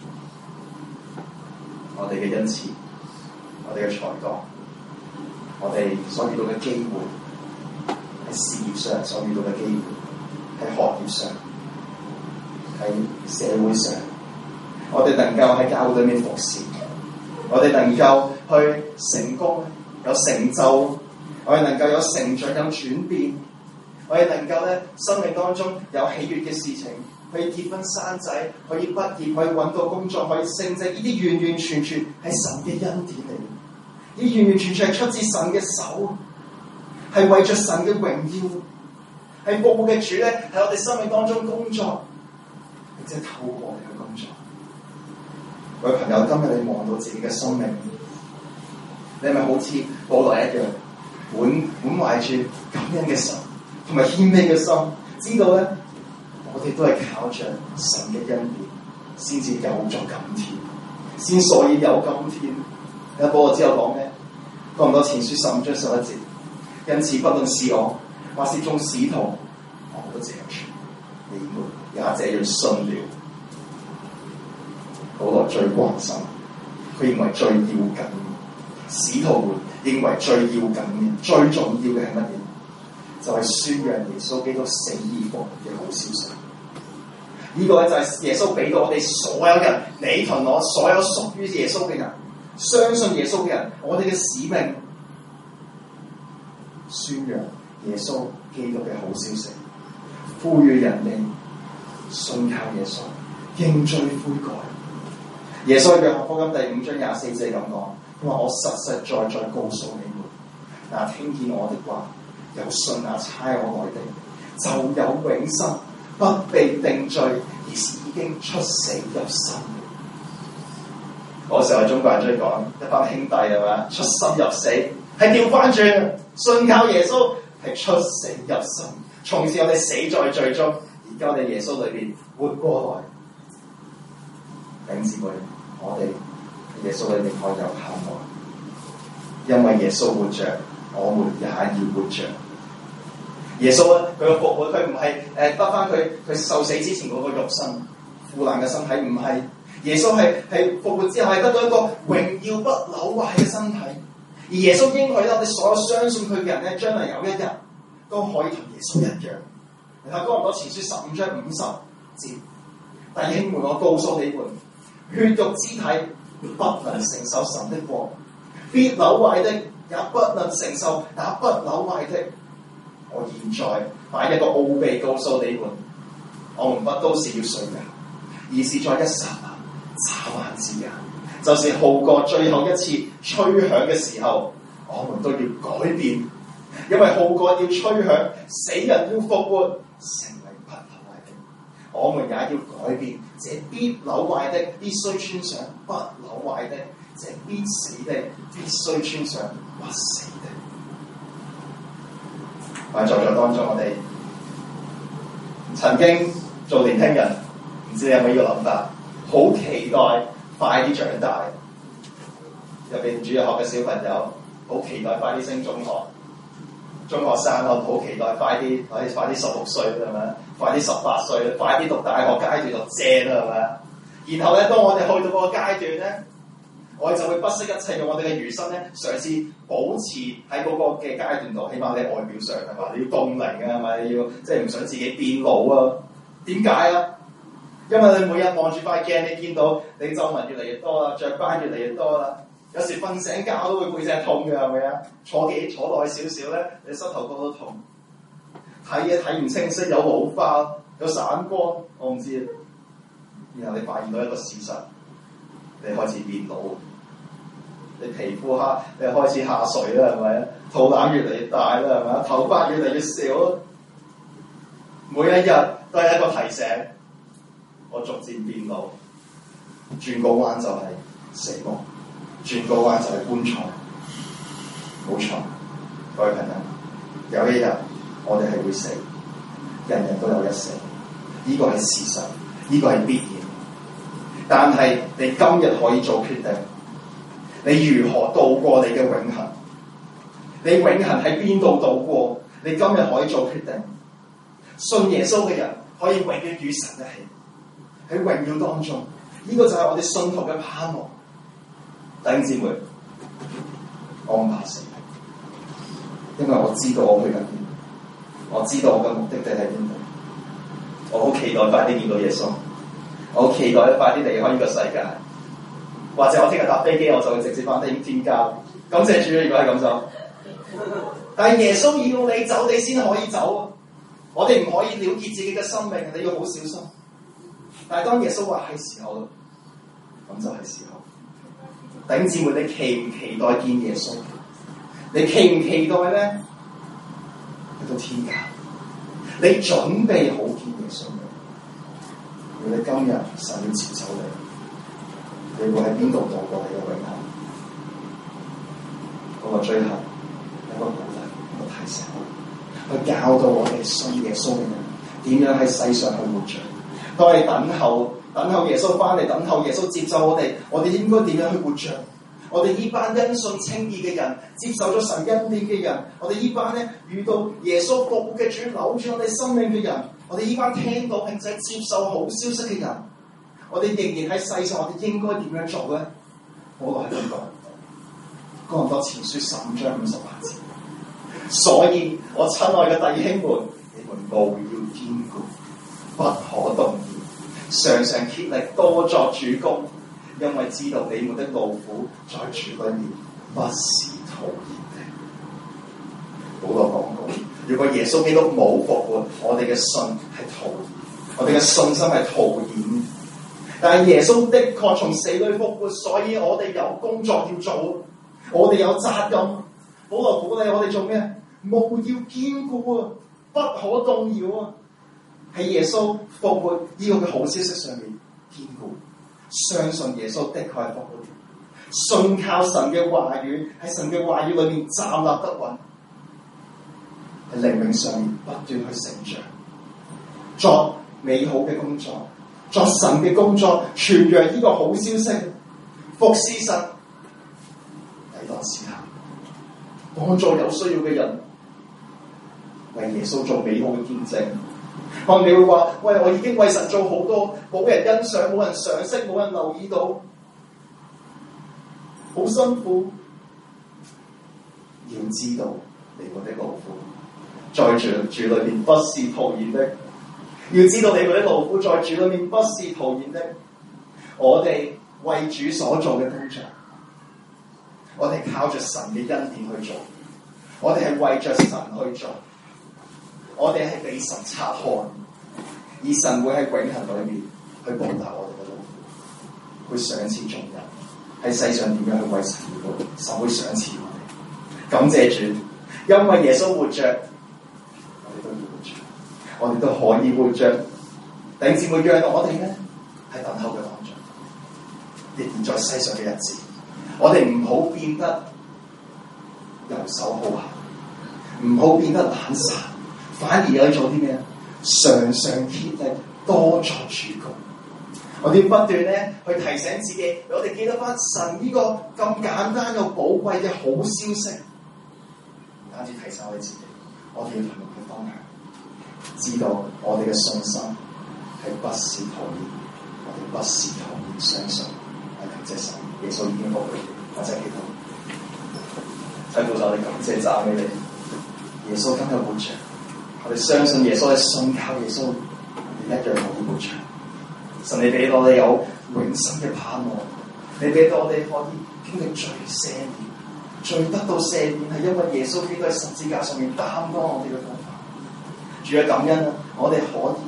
我哋嘅恩賜，我哋嘅才幹，我哋所遇到嘅機會，喺事業上所遇到嘅機會，喺學業上，喺社會上，我哋能夠喺教會裏面服侍，我哋能夠去成功，有成就，我哋能夠有成長，有轉變。我哋能夠咧，生命當中有喜悅嘅事情，可以結婚生仔，可以畢業，可以揾到工作，可以升職，呢啲完完全全係神嘅恩典嚟。呢完完全全係出自神嘅手，係為着神嘅榮耀，係復活嘅主咧，喺我哋生命當中工作，並且透過我哋嘅工作。各位朋友，今日你望到自己嘅生命，你係咪好似保羅一樣，滿滿懷住感恩嘅心？同埋謙卑嘅心，知道咧，我哋都係靠着神嘅恩典，先至有咗今天，先所以有今天。睇下保羅之後講咩？哥林多前書十五章十一節，因此不論是我，或是眾使徒，我都這樣說，你們也這樣信了。保羅最關心，佢認為最要緊嘅，使徒們認為最要緊嘅、最重要嘅係乜嘢？就係宣揚耶穌基督死而復活嘅好消息。呢、這個咧就係耶穌俾到我哋所有人，你同我所有屬於耶穌嘅人，相信耶穌嘅人，我哋嘅使命，宣揚耶穌基督嘅好消息，呼籲人哋信靠耶穌，認罪悔改。耶穌喺約翰福音第五章廿四節咁講，佢話：我實實在在告訴你們，嗱，聽見我的話，有信那差我來的，就有永生，不被定罪，而是已經出死入生。嗰時候中國人中意講一班兄弟係嘛，出生入死係調翻轉，信靠耶穌係出死入生。從此我哋死在罪中，而家我哋耶穌裏邊活過來。弟兄姊妹，我哋耶穌裏面可以有盼望，因為耶穌活着，我們也要活着。耶穌咧，佢嘅復活，佢唔係誒得翻佢佢受死之前嗰個肉身腐爛嘅身體，唔係。耶穌係係復活之後係得到一個榮耀不朽壞嘅身體。而耶穌應許咧，我哋所有相信佢嘅人咧，將來有一日都可以同耶穌一樣。你睇哥林多前書十五章五十節，弟兄們，我告訴你們，血肉之體不能承受神的國，必朽壞的也不能承受那不朽壞的。我現在把一個奧秘告訴你們，我們不都是要睡覺，而是在一剎那眨眼之間，就是號角最後一次吹響嘅時候，我們都要改變，因為號角要吹響，死人要復活，成為不朽壞的。我們也要改變，這必朽壞的必須穿上不朽壞的，這必死的必須穿上不死的。喺在座當中，我哋曾經做年輕人，唔知你有冇呢個諗法？好期待快啲長大，入邊主日學嘅小朋友好期待快啲升中學，中學生我好期待快啲，可以快啲十六歲係咪？快啲十八歲，快啲讀大學階段就正啦係咪？然後咧，當我哋去到嗰個階段咧，我哋就會不惜一切用我哋嘅餘生咧，嘗試保持喺嗰個嘅階段度，起碼你外表上係嘛，你要凍齡啊係咪？你要即係唔想自己變老啊？點解啊？因為你每日望住塊鏡，你見到你皺紋越嚟越多啦，雀斑越嚟越多啦，有時瞓醒覺都會背脊痛嘅係咪啊？坐幾坐耐少少咧，你膝頭哥都痛，睇嘢睇唔清晰，有老花，有散光，我唔知。然後你發現到一個事實，你開始變老，你皮膚黑，你開始下垂啦係咪？肚腩越嚟越大啦係咪？頭髮越嚟越少，每一日都係一個提醒。我逐漸變老，轉個彎就係死亡，轉個彎就係棺材。冇錯，各位朋友，有一日我哋係會死，人人都有一死，呢個係事實，呢個係必然。但係你今日可以做決定，你如何度過你嘅永恆？你永恆喺邊度度過？你今日可以做決定。信耶穌嘅人可以永遠與神一起。喺榮耀當中，呢、這個就係我哋信徒嘅盼望。弟兄姊妹，我唔怕死，因為我知道我去緊邊，我知道我嘅目的地喺邊度。我好期待快啲見到耶穌，我好期待快啲離開呢個世界。或者我聽日搭飛機，我就會直接翻天天家。感謝主，如果係咁就。但係耶穌要你走，你先可以走。我哋唔可以了結自己嘅生命，你要好小心。但係當耶穌話係時候，咁就係時候。弟兄姊妹，你期唔期待見耶穌？你期唔期待咧？去到天家，你準備好見耶穌未？如果你今日神要接走你，你會喺邊度度過你嘅永恆？嗰、那個最後一個鼓勵，一個提醒，去教導我哋信耶穌嘅人點樣喺世上去活着。當你等候等候耶穌翻嚟，等候耶穌接受我哋，我哋應該點樣去活着？我哋呢班因信稱義嘅人，接受咗神恩典嘅人，我哋呢班咧遇到耶穌復活嘅主扭住我哋生命嘅人，我哋呢班聽到並且接受好消息嘅人，我哋仍然喺世上，我哋應該點樣做咧？保羅係咁講，哥林多前書十五章五十八節。所以我親愛嘅弟兄們，你們務要堅固，不可動搖，常常竭力多作主工，因為知道你們的勞苦在主裏面不是徒然的。保羅講過，如果耶穌基督冇復活，我哋嘅信係徒然，我哋嘅信心係徒然。但係耶穌的確從死裏復活，所以我哋有工作要做，我哋有責任。保羅鼓勵我哋做咩？務要堅固啊，不可動搖啊！喺耶穌復活呢個嘅好消息上面堅固，相信耶穌的確係復活，信靠神嘅話語，喺神嘅話語裏面站立得穩，喺靈命上面不斷去成長，作美好嘅工作，作神嘅工作，傳揚呢個好消息，服侍神，抵擋試探，幫助有需要嘅人，為耶穌做美好嘅見證。可能你會話：喂，我已經為神做好多，冇人欣賞，冇人賞識，冇人留意到，好辛苦。要知道你們的勞苦在主主裏面不是徒然的。要知道你們的勞苦在主裏面不是徒然的。我哋為主所做嘅工作，我哋靠着神嘅恩典去做，我哋係為着神去做。我哋係被神察看，而神會喺永恆裏面去報答我哋嘅勞苦。 會賞賜眾人。喺世上點樣去為神而活，神會賞賜我哋。感謝主，因為耶穌活着，我哋都要活着，我哋都可以活着。弟兄姊妹，讓我哋咧喺等候嘅當中，亦然在世上嘅日子，我哋唔好變得遊手好閒，唔好變得懶散，反而要做啲咩？常常竭力多作主工。我哋要不斷咧去提醒自己，我哋記得翻神呢個咁簡單又寶貴嘅好消息，唔單止提醒我哋自己，我哋要同人去分享，知道我哋嘅信心係不是徒然，我哋不是徒然相信，係感謝神，耶穌已經復活，我真係記得，真係我哋感謝讚美你，耶穌今日活着，我哋相信耶穌，係信靠耶穌，我哋一樣可以活着。神你俾到我哋有永生嘅盼望，你俾到我哋可以經歷罪赦免，罪得到赦免係因為耶穌基督喺十字架上面擔當我哋嘅過犯。主嘅感恩啊，我哋可以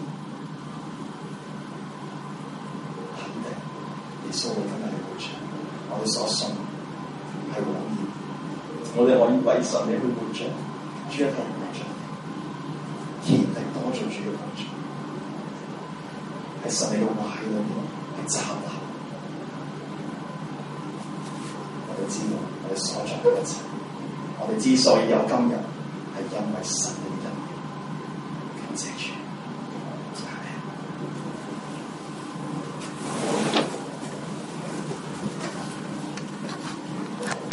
肯定耶穌會今日嘅活着，我哋所信係永遠，我哋可以為神你去活着，主一同活着，竭力多做主嘅工作。喺神你嘅話裏面係站立，我哋知道我哋所做嘅一切，我哋之所以有今日，係因為神嘅恩典。感謝主。